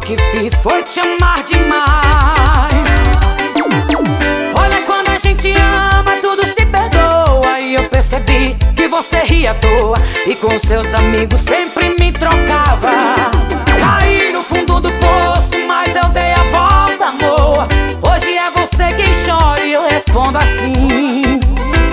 que fiz foi te amar demais. Olha, quando a gente ama, tudo se perdoa. E eu percebi que você ria à toa e com seus amigos sempre me trocava. Caí no fundo do poço, mas eu dei a volta, amor. Hoje é você quem chora e eu respondo assim: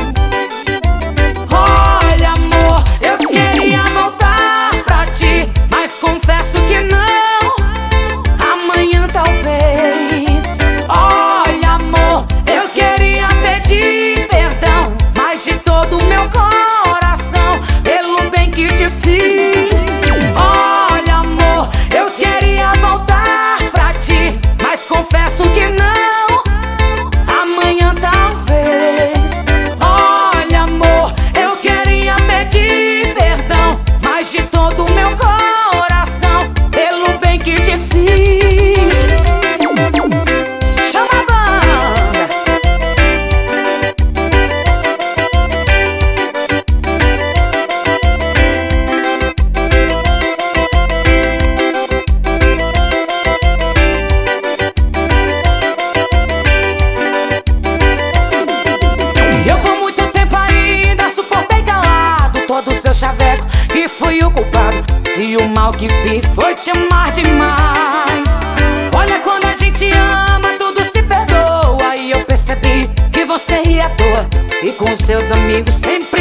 olha, amor, eu queria voltar pra ti, mas confesso que não, amanhã talvez. Olha, amor, eu queria pedir perdão, mas de todo o meu coração, pelo bem que te fiz. Olha, amor, eu queria voltar pra ti, mas confesso que não, amanhã talvez. Olha, amor, eu queria pedir perdão, mas de todo o meu coração, pelo bem que te fiz. Chama a banda. Eu por muito tempo ainda suportei calado todo o seu chaveco e fui o culpado. Se o mal que fiz foi te amar demais. Olha, quando a gente ama, tudo se perdoa. E eu percebi que você ria à toa e com seus amigos sempre